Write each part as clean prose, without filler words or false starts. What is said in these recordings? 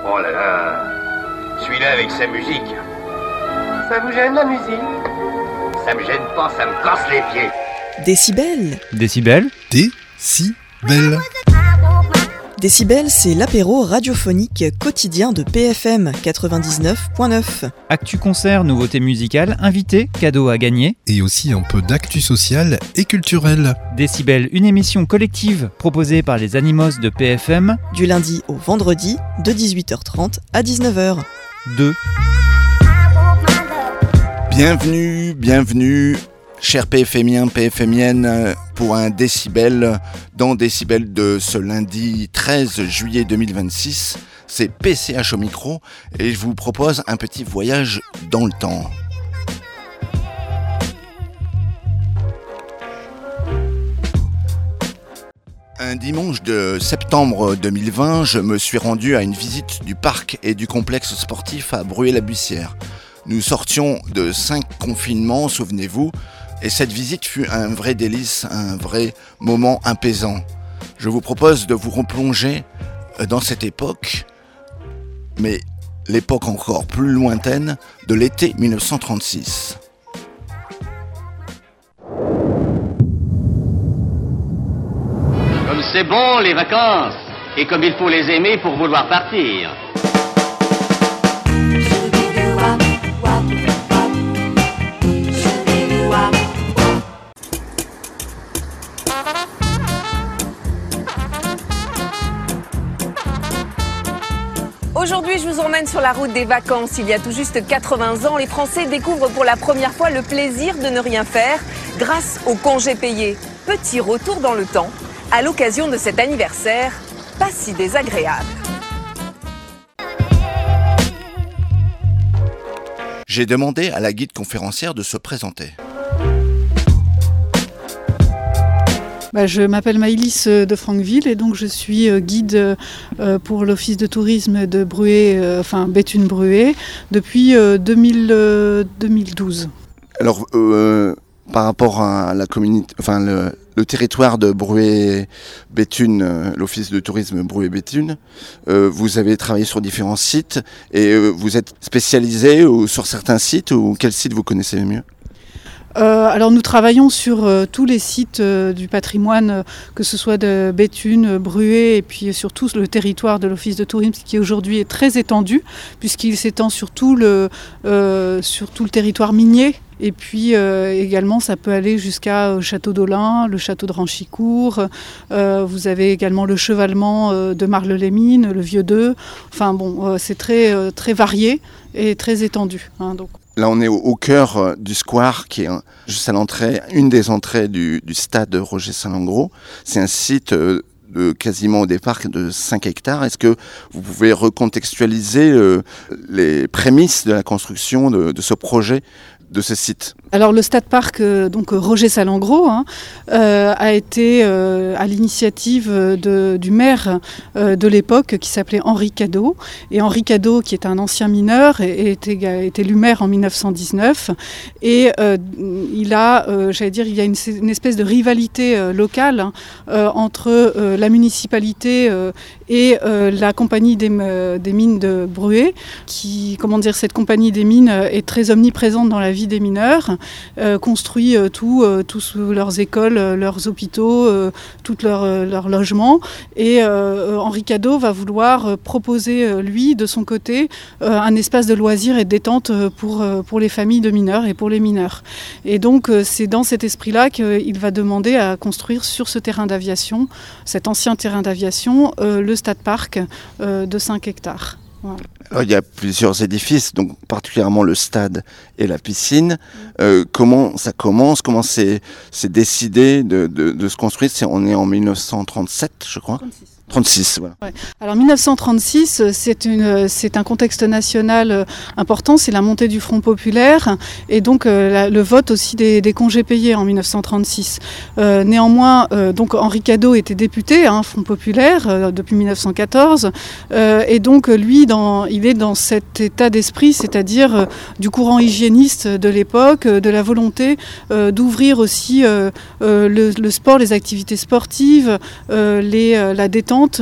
Oh là là, celui-là avec sa musique. Ça vous gêne la musique? Ça me gêne pas, ça me casse les pieds. Décibel. Décibel. Décibel. Décibel, c'est l'apéro radiophonique quotidien de PFM 99.9. Actu concert, nouveautés musicales, invités, cadeaux à gagner. Et aussi un peu d'actu sociale et culturelle. Décibel, une émission collective proposée par les Animos de PFM. Du lundi au vendredi, de 18h30 à 19h. 2. Bienvenue, chers PFMiens, PFMiennes, pour un Décibel, dans Décibel de ce lundi 13 juillet 2026. C'est PCH au micro et je vous propose un petit voyage dans le temps. Un dimanche de septembre 2020, je me suis rendu à une visite du parc et du complexe sportif à Bruay-la-Bussière. Nous sortions de 5 confinements, souvenez-vous, et cette visite fut un vrai délice, un vrai moment apaisant. Je vous propose de vous replonger dans cette époque, mais l'époque encore plus lointaine de l'été 1936. Comme c'est bon les vacances, et comme il faut les aimer pour vouloir partir. Aujourd'hui, je vous emmène sur la route des vacances. Il y a tout juste 80 ans, les Français découvrent pour la première fois le plaisir de ne rien faire grâce aux congés payés. Petit retour dans le temps, à l'occasion de cet anniversaire pas si désagréable. J'ai demandé à la guide conférencière de se présenter. Je m'appelle Maëlys de Franqueville et donc je suis guide pour l'office de tourisme de Bruay, Béthune-Bruay, depuis 2012. Alors, par rapport à la communauté, le territoire de Bruay-Béthune, l'office de tourisme Bruay-Béthune, vous avez travaillé sur différents sites et vous êtes spécialisé sur certains sites ou quel site vous connaissez le mieux ? Alors nous travaillons sur tous les sites du patrimoine, que ce soit de Béthune, Bruay et puis surtout le territoire de l'office de tourisme qui aujourd'hui est très étendu puisqu'il s'étend sur tout le territoire minier. Et puis également, ça peut aller jusqu'à Château d'Olin, le château de Ranchicourt. Vous avez également le chevalement de Marle-les-Mines, le Vieux-Deux. C'est très, très varié et très étendu. Donc. Là, on est au cœur du square qui est juste à l'entrée, une des entrées du stade Roger Salengro. C'est un site de quasiment au départ de 5 hectares. Est-ce que vous pouvez recontextualiser les prémices de la construction de ce projet de ce site? Alors le stade parc Roger Salengro a été à l'initiative du maire de l'époque qui s'appelait Henri Cadot. Et Henri Cadot, qui est un ancien mineur, est élu maire en 1919. Et il y a une espèce de rivalité locale entre la municipalité et la compagnie des mines de Bruay. Cette compagnie des mines est très omniprésente dans la vie des mineurs. Construit tous leurs écoles, leurs hôpitaux, tous leurs logements. Et Henri Cadot va vouloir proposer, lui, de son côté, un espace de loisirs et de détente pour les familles de mineurs et pour les mineurs. Et donc, c'est dans cet esprit-là qu'il va demander à construire sur ce terrain d'aviation, cet ancien terrain d'aviation, le stade-parc de 5 hectares. Voilà. Alors, il y a plusieurs édifices, donc particulièrement le stade et la piscine. Comment ça commence? Comment c'est décidé de se construire? On est en 1937, je crois. 36, voilà. Ouais. Alors 1936, c'est un contexte national important, c'est la montée du Front populaire et donc le vote aussi des congés payés en 1936. Néanmoins, donc Henri Cadot était député, Front populaire, depuis 1914, et donc lui, il est dans cet état d'esprit, c'est-à-dire du courant hygiéniste de l'époque, de la volonté d'ouvrir aussi le sport, les activités sportives, la détente importante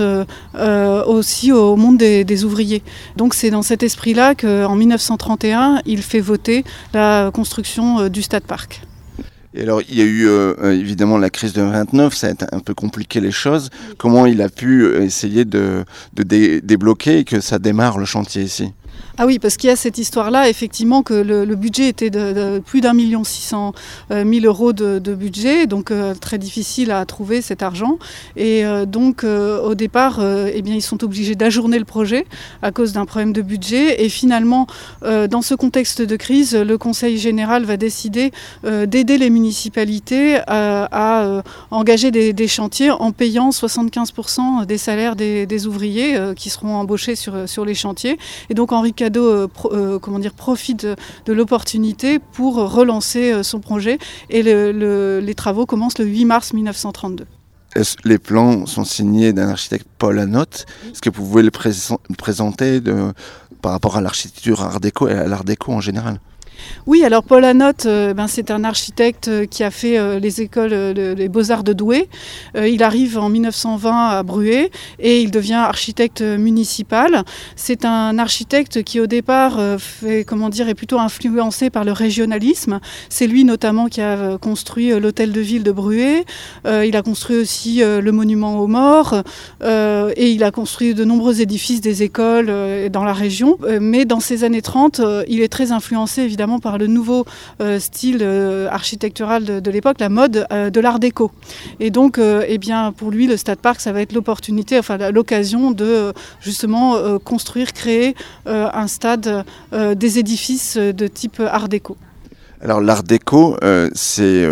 aussi au monde des ouvriers. Donc c'est dans cet esprit-là qu'en 1931, il fait voter la construction du Stade Parc. Et alors, il y a eu évidemment la crise de 29, ça a un peu compliqué les choses. Comment il a pu essayer de débloquer et que ça démarre le chantier ici ? Ah oui, parce qu'il y a cette histoire-là, effectivement, que le budget était de plus d'1,6 million d'euros de budget, donc très difficile à trouver cet argent. Et donc, au départ, ils sont obligés d'ajourner le projet à cause d'un problème de budget. Et finalement, dans ce contexte de crise, le Conseil général va décider d'aider les municipalités à engager des chantiers en payant 75% des salaires des ouvriers qui seront embauchés sur les chantiers. Et donc, Henri Cadot profite de l'opportunité pour relancer son projet et les travaux commencent le 8 mars 1932. Les plans sont signés d'un architecte Paul Hanotte. Est-ce que vous pouvez le présenter par rapport à l'architecture art déco et à l'art déco en général ? Oui, alors Paul Hanotte, c'est un architecte qui a fait les écoles, les Beaux-Arts de Douai. Il arrive en 1920 à Bruay et il devient architecte municipal. C'est un architecte qui au départ est plutôt influencé par le régionalisme. C'est lui notamment qui a construit l'hôtel de ville de Bruay. Il a construit aussi le monument aux morts et il a construit de nombreux édifices des écoles dans la région. Mais dans ces années 30, il est très influencé évidemment par le nouveau style architectural de l'époque, la mode de l'art déco. Et donc, pour lui, le Stade Parc, ça va être l'occasion de justement construire, créer un stade, des édifices de type art déco. Alors l'art déco, c'est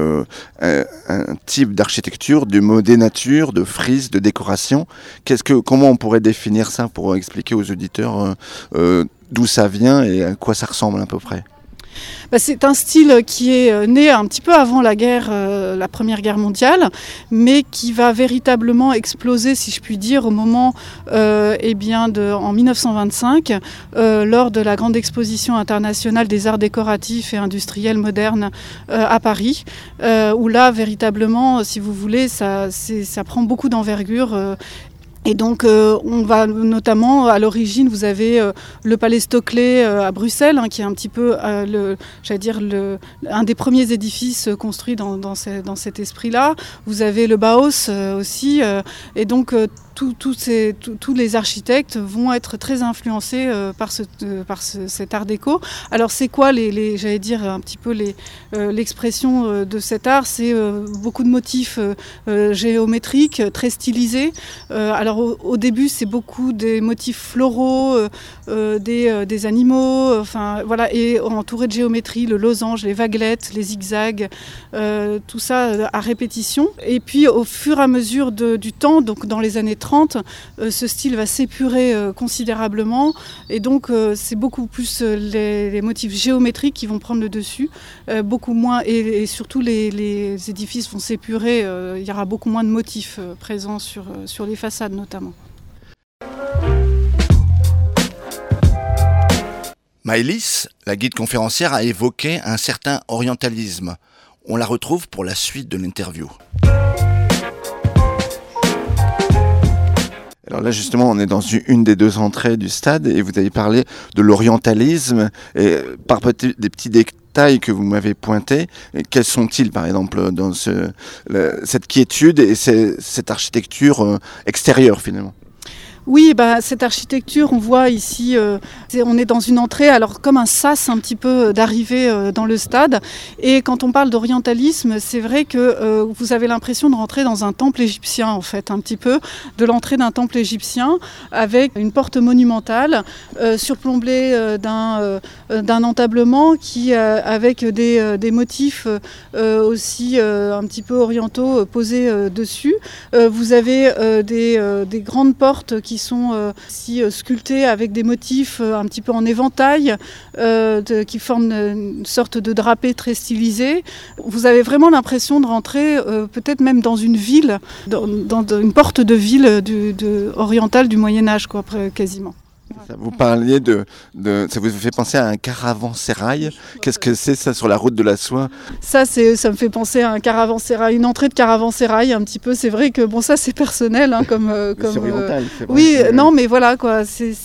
un type d'architecture, de mot des natures, de frise, de décoration. Comment on pourrait définir ça pour expliquer aux auditeurs d'où ça vient et à quoi ça ressemble à peu près ? C'est un style qui est né un petit peu avant la Première Guerre mondiale, mais qui va véritablement exploser, si je puis dire, au moment en 1925, lors de la grande exposition internationale des arts décoratifs et industriels modernes à Paris, où là, véritablement, si vous voulez, ça prend beaucoup d'envergure. Et donc, on va notamment, à l'origine, vous avez le Palais Stockley à Bruxelles, qui est un petit peu, un des premiers édifices construits dans cet esprit-là. Vous avez le Bauhaus aussi. Et donc, tous les architectes vont être très influencés par cet art déco. Alors c'est quoi l'expression de cet art ? C'est beaucoup de motifs géométriques, très stylisés. Alors au début c'est beaucoup des motifs floraux, des animaux, et entourés de géométrie, le losange, les vaguelettes, les zigzags, tout ça à répétition. Et puis au fur et à mesure du temps, donc dans les années 30, ce style va s'épurer considérablement et donc c'est beaucoup plus les motifs géométriques qui vont prendre le dessus, beaucoup moins et surtout les édifices vont s'épurer, il y aura beaucoup moins de motifs présents sur les façades notamment. Maëlys, la guide conférencière, a évoqué un certain orientalisme. On la retrouve pour la suite de l'interview. Alors là, justement, on est dans une des deux entrées du stade et vous avez parlé de l'orientalisme et par des petits détails que vous m'avez pointés. Quels sont-ils, par exemple, dans cette quiétude et cette architecture extérieure, finalement ? Oui, cette architecture, on voit ici, on est dans une entrée, alors comme un sas un petit peu d'arrivée dans le stade. Et quand on parle d'orientalisme, c'est vrai que vous avez l'impression de rentrer dans un temple égyptien, en fait, un petit peu, de l'entrée d'un temple égyptien, avec une porte monumentale, surplombée d'un entablement qui, avec des motifs aussi un petit peu orientaux posés dessus. Vous avez des grandes portes qui sont sculptés avec des motifs un petit peu en éventail, qui forment une sorte de drapé très stylisé. Vous avez vraiment l'impression de rentrer peut-être même dans une ville, dans une porte de ville orientale du Moyen-Âge, quasiment. Vous parliez ça vous fait penser à un caravansérail. Qu'est-ce que c'est ça sur la route de la soie? Ça me fait penser à un caravansérail, une entrée de caravansérail un petit peu. C'est vrai que bon, ça c'est personnel, hein, comme oriental, c'est vrai. Oui, non, mais voilà quoi. C'est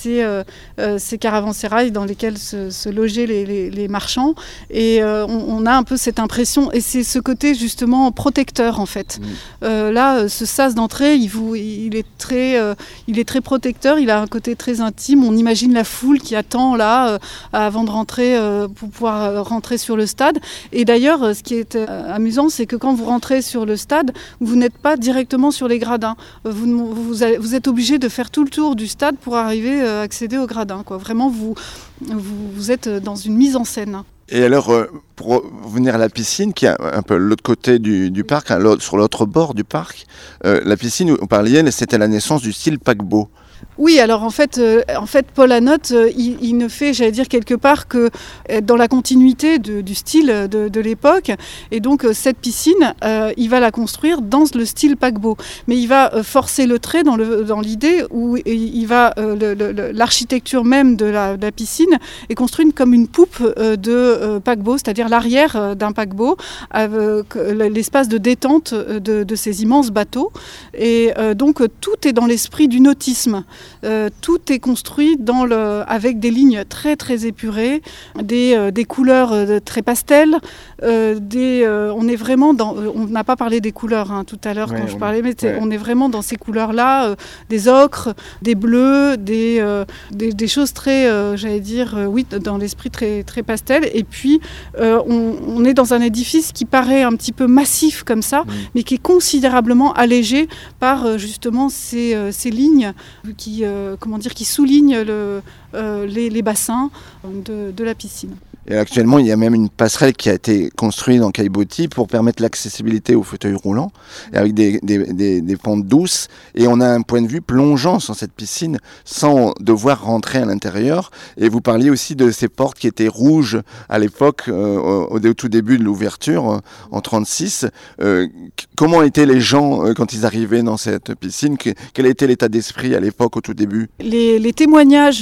ces caravansérails dans lesquels se logeaient les marchands, et on a un peu cette impression, et c'est ce côté justement protecteur en fait. Là, ce sas d'entrée, il est très protecteur. Il a un côté très intime. On imagine la foule qui attend là avant de rentrer pour pouvoir rentrer sur le stade. Et d'ailleurs, ce qui est amusant, c'est que quand vous rentrez sur le stade, vous n'êtes pas directement sur les gradins. Vous êtes obligé de faire tout le tour du stade pour arriver à accéder aux gradins, quoi. Vraiment, vous êtes dans une mise en scène. Et alors, pour venir à la piscine, qui est un peu l'autre côté du parc, hein, sur l'autre bord du parc, la piscine, vous parliez, c'était la naissance du style paquebot. Oui, alors en fait Paul Hanotte, il ne fait, j'allais dire quelque part, que dans la continuité du style de l'époque. Et donc cette piscine, il va la construire dans le style paquebot. Mais il va forcer le trait dans l'idée où il va l'architecture même de la piscine est construite comme une poupe de paquebot, c'est-à-dire l'arrière d'un paquebot, avec l'espace de détente de ces immenses bateaux. Et donc tout est dans l'esprit du nautisme. Tout est construit avec des lignes très très épurées, des couleurs très pastel. On est vraiment on n'a pas parlé des couleurs tout à l'heure quand je parlais, mais on est vraiment dans ces couleurs-là, des ocres, des bleus, des choses très, j'allais dire, oui, dans l'esprit très très pastel. Et puis on est dans un édifice qui paraît un petit peu massif comme ça, mais qui est considérablement allégé par justement ces lignes qui soulignent les bassins de la piscine. Et actuellement, il y a même une passerelle qui a été construite dans Caillebotis pour permettre l'accessibilité aux fauteuils roulants, avec des pentes douces. Et on a un point de vue plongeant sur cette piscine sans devoir rentrer à l'intérieur. Et vous parliez aussi de ces portes qui étaient rouges à l'époque, au tout début de l'ouverture, en 1936. Comment étaient les gens quand ils arrivaient dans cette piscine? Quel était l'état d'esprit à l'époque, au tout début? Les témoignages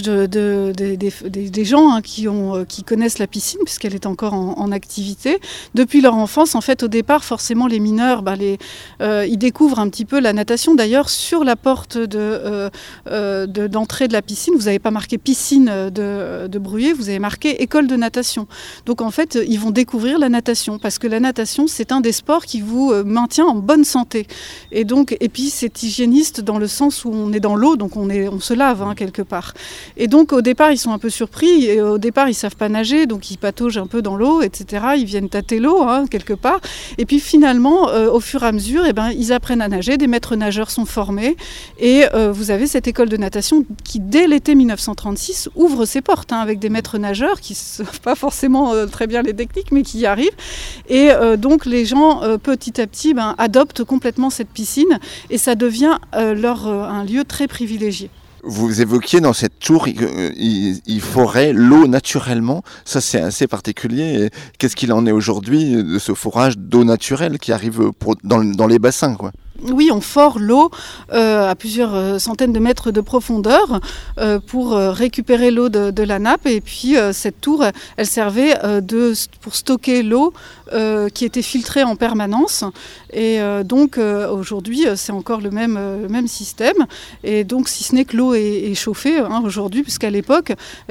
des gens qui connaissent la piscine, puisqu'elle est encore en activité, depuis leur enfance, en fait, au départ, forcément, les mineurs, ils découvrent un petit peu la natation. D'ailleurs, sur la porte d'entrée de la piscine, vous n'avez pas marqué piscine de Bruyères, vous avez marqué école de natation. Donc, en fait, ils vont découvrir la natation, parce que la natation, c'est un des sports qui vous maintient en bonne santé. Et puis, c'est hygiéniste dans le sens où on est dans l'eau, donc on se lave quelque part. Et donc, au départ, ils sont un peu surpris. Et au départ, ils ne savent pas nager, donc ils pataugent un peu dans l'eau, etc. Ils viennent tâter l'eau, quelque part. Et puis finalement, au fur et à mesure, ils apprennent à nager. Des maîtres nageurs sont formés. Et vous avez cette école de natation qui, dès l'été 1936, ouvre ses portes, avec des maîtres nageurs qui ne savent pas forcément très bien les techniques, mais qui y arrivent. Et donc les gens, petit à petit, adoptent complètement cette piscine. Et ça devient un lieu très privilégié. Vous évoquiez dans cette tour, il forait l'eau naturellement. Ça, c'est assez particulier. Et qu'est-ce qu'il en est aujourd'hui de ce forage d'eau naturelle qui arrive dans les bassins, quoi? Oui, on fore l'eau à plusieurs centaines de mètres de profondeur pour récupérer l'eau de la nappe. Et puis cette tour, elle servait pour stocker l'eau qui était filtrée en permanence. Et donc aujourd'hui, c'est encore le même système. Et donc si ce n'est que l'eau est chauffée aujourd'hui, puisqu'à l'époque,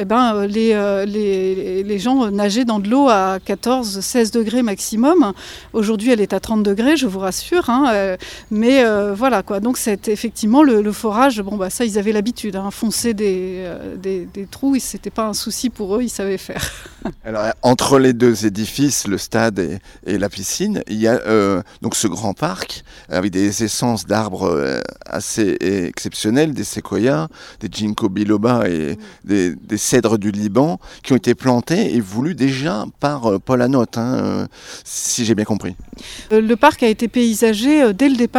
les gens nageaient dans de l'eau à 14-16 degrés maximum. Aujourd'hui, elle est à 30 degrés, je vous rassure. Mais voilà quoi, donc c'est effectivement le forage, ça ils avaient l'habitude, foncer des trous, c'était pas un souci pour eux, ils savaient faire. Alors entre les deux édifices, le stade et la piscine, il y a donc ce grand parc avec des essences d'arbres assez exceptionnelles, des séquoias, des ginkgo biloba et des cèdres du Liban qui ont été plantés et voulus déjà par Paul Hanotte, si j'ai bien compris. Le parc a été paysagé dès le départ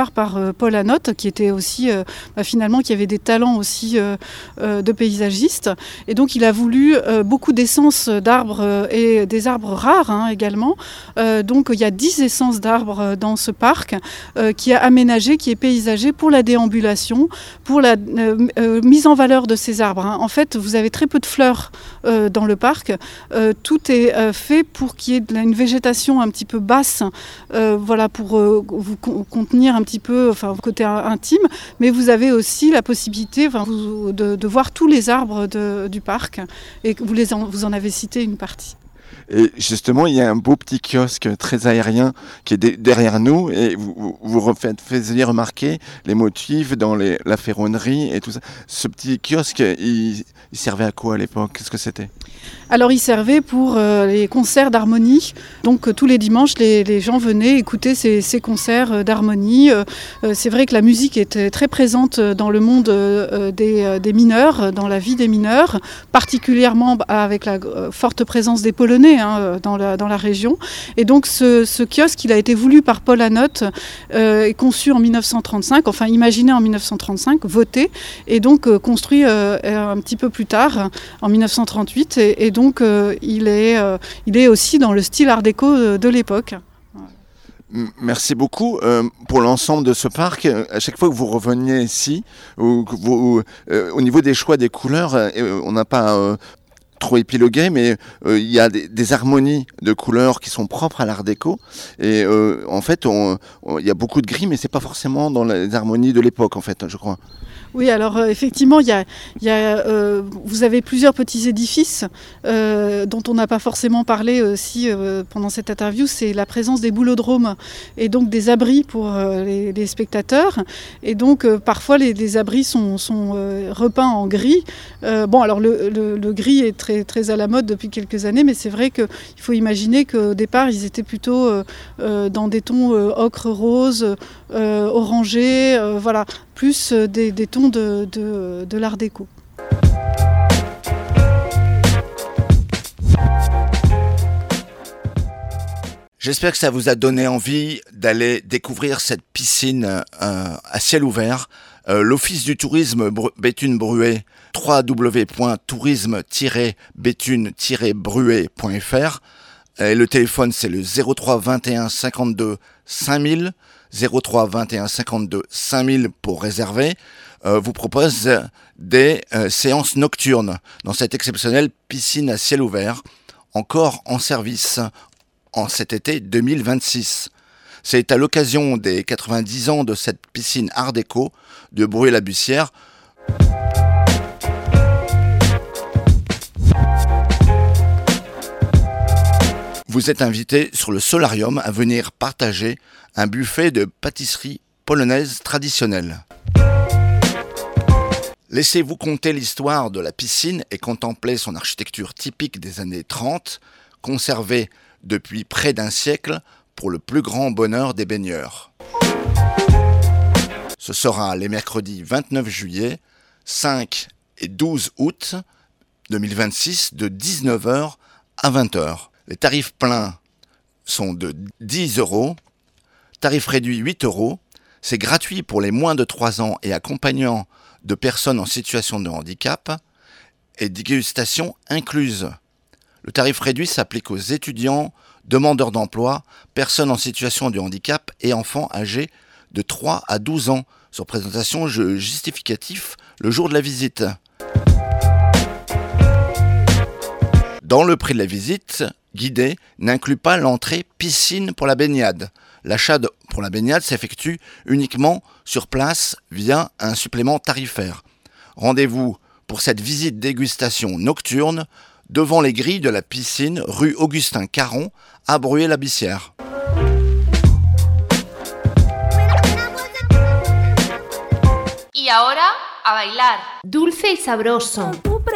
départ par Paul Hanotte, qui était aussi, finalement, qui avait des talents aussi de paysagiste. Et donc, il a voulu beaucoup d'essences d'arbres et des arbres rares également. Donc, il y a 10 essences d'arbres dans ce parc qui est aménagé, qui est paysagé pour la déambulation, pour la mise en valeur de ces arbres. En fait, vous avez très peu de fleurs dans le parc. Tout est fait pour qu'il y ait une végétation un petit peu basse, pour vous contenir un petit peu, côté intime, mais vous avez aussi la possibilité de voir tous les arbres du parc, et vous en avez cité une partie. Et justement, il y a un beau petit kiosque très aérien qui est derrière nous, et vous faisiez remarquer les motifs dans la ferronnerie et tout ça. Ce petit kiosque, il servait à quoi à l'époque? Qu'est-ce que c'était? Alors, il servait pour les concerts d'harmonie. Donc, tous les dimanches, les gens venaient écouter ces concerts d'harmonie. C'est vrai que la musique était très présente dans le monde des mineurs, dans la vie des mineurs, particulièrement avec la forte présence des Polonais dans la région. Et donc, ce kiosque, il a été voulu par Paul Hanotte, et conçu en 1935, imaginé en 1935, voté, et donc construit un petit peu plus tard, en 1938. Et donc, il est aussi dans le style art déco de l'époque. Merci beaucoup pour l'ensemble de ce parc. À chaque fois que vous reveniez ici, au niveau des choix des couleurs, on n'a pas trop épilogué, mais il y a des harmonies de couleurs qui sont propres à l'art déco. Et en fait, il y a beaucoup de gris, mais c'est pas forcément dans les harmonies de l'époque, en fait, je crois. Oui, alors effectivement, vous avez plusieurs petits édifices dont on n'a pas forcément parlé aussi pendant cette interview. C'est la présence des boulodromes et donc des abris pour les spectateurs. Et donc parfois les abris sont repeints en gris. Alors le gris est très, très à la mode depuis quelques années, mais c'est vrai qu'il faut imaginer qu'au départ, ils étaient plutôt dans des tons ocre, rose, orangé, plus des tons de l'art déco. J'espère que ça vous a donné envie d'aller découvrir cette piscine à ciel ouvert. L'Office du tourisme Béthune-Bruay, www.tourisme-béthune-bruay.fr. Et le téléphone, c'est le 03 21 52 5000. 03 21 52 5000 pour réserver, vous propose des séances nocturnes dans cette exceptionnelle piscine à ciel ouvert, encore en service en cet été 2026. C'est à l'occasion des 90 ans de cette piscine art déco de Bruay-la-Bussière. Vous êtes invité sur le solarium à venir partager un buffet de pâtisserie polonaise traditionnelle. Laissez-vous conter l'histoire de la piscine et contempler son architecture typique des années 30, conservée depuis près d'un siècle pour le plus grand bonheur des baigneurs. Ce sera les mercredis 29 juillet, 5 et 12 août 2026 de 19h à 20h. Les tarifs pleins sont de 10 €, tarif réduit 8 €. C'est gratuit pour les moins de 3 ans et accompagnants de personnes en situation de handicap et dégustation incluse. Le tarif réduit s'applique aux étudiants, demandeurs d'emploi, personnes en situation de handicap et enfants âgés de 3 à 12 ans, sur présentation justificatif le jour de la visite. Dans le prix de la visite guidée n'inclut pas l'entrée piscine pour la baignade. L'achat pour la baignade s'effectue uniquement sur place via un supplément tarifaire. Rendez-vous pour cette visite dégustation nocturne devant les grilles de la piscine rue Augustin Caron à Bruay-la-Bussière. Y ahora a bailar. Dulce y sabroso.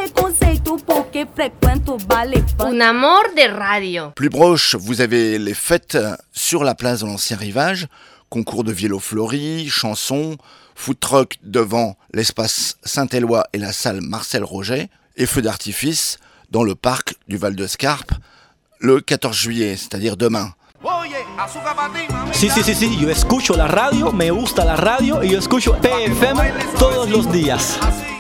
Un amor de radio. Plus proche, vous avez les fêtes sur la place de l'Ancien Rivage, concours de violofleurie, chansons, food truck devant l'espace Saint-Éloi et la salle Marcel Roget, et feux d'artifice dans le parc du Val de Scarpe le 14 juillet, c'est-à-dire demain. Oh yeah, Sí, yo escucho la radio, me gusta la radio y yo escucho PFM todos los días.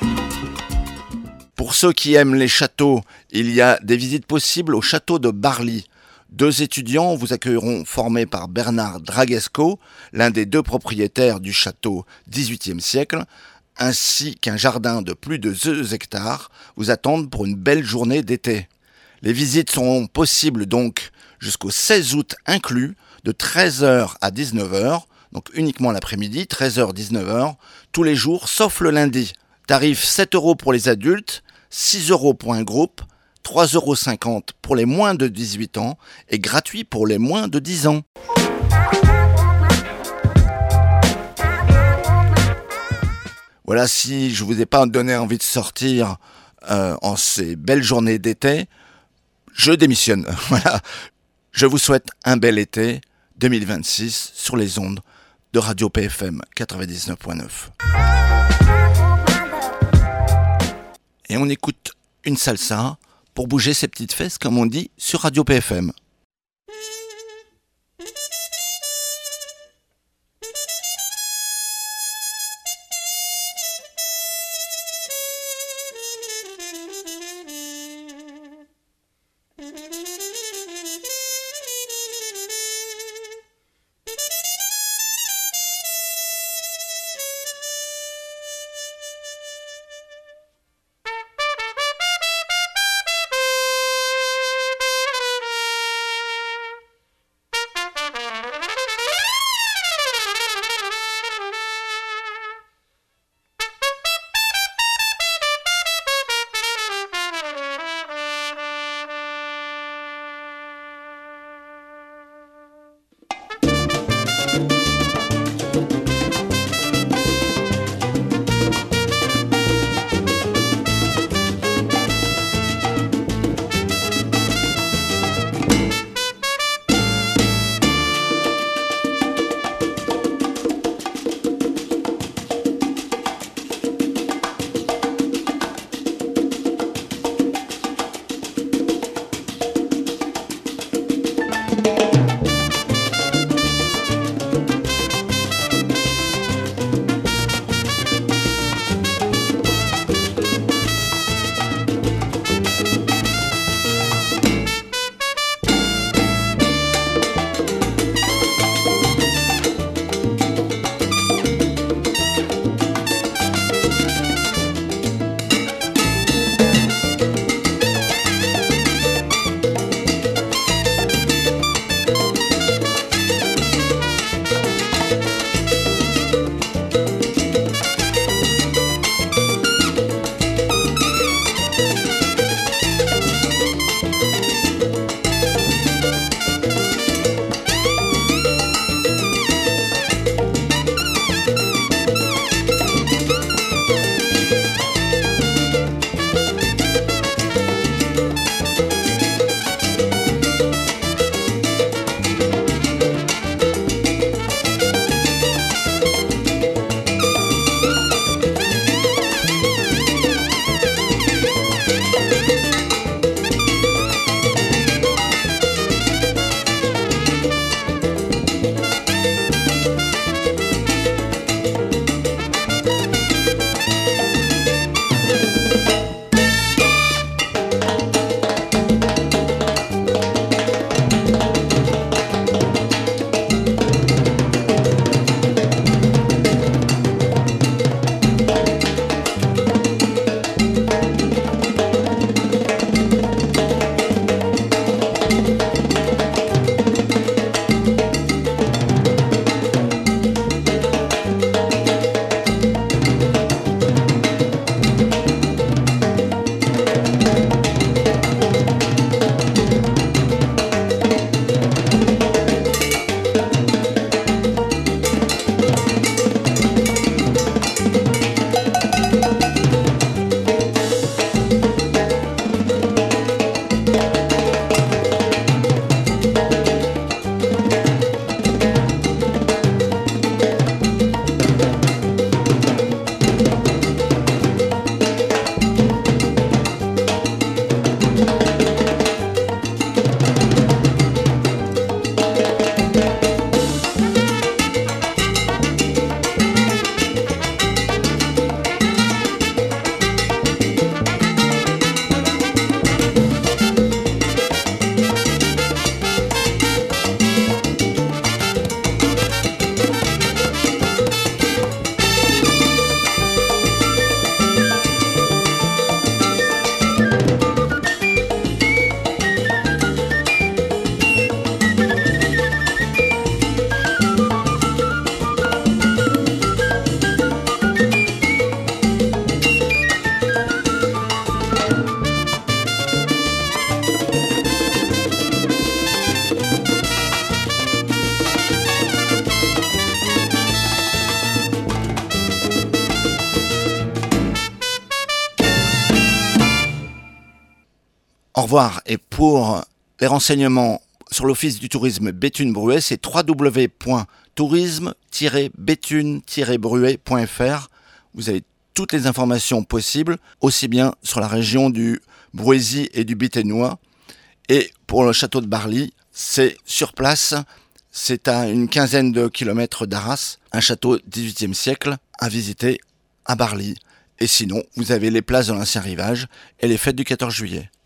Pour ceux qui aiment les châteaux, il y a des visites possibles au château de Barly. 2 étudiants vous accueilleront formés par Bernard Dragesco, l'un des 2 propriétaires du château 18e siècle, ainsi qu'un jardin de plus de 2 hectares vous attendent pour une belle journée d'été. Les visites seront possibles donc jusqu'au 16 août inclus, de 13h à 19h, donc uniquement l'après-midi, 13h-19h, tous les jours sauf le lundi. Tarif 7 € pour les adultes, 6 € pour un groupe, 3,50 € pour les moins de 18 ans et gratuit pour les moins de 10 ans. Voilà, si je vous ai pas donné envie de sortir en ces belles journées d'été, je démissionne. Voilà. Je vous souhaite un bel été 2026 sur les ondes de Radio PFM 99.9. Et on écoute une salsa pour bouger ses petites fesses, comme on dit, sur Radio PFM. Au revoir. Et pour les renseignements sur l'Office du tourisme Béthune-Bruay, c'est www.tourisme-béthune-bruay.fr. Vous avez toutes les informations possibles, aussi bien sur la région du Bruésy et du Béthénois. Et pour le château de Barly, c'est sur place, c'est à une quinzaine de kilomètres d'Arras, un château 18e siècle à visiter à Barly. Et sinon, vous avez les places de l'Ancien Rivage et les fêtes du 14 juillet.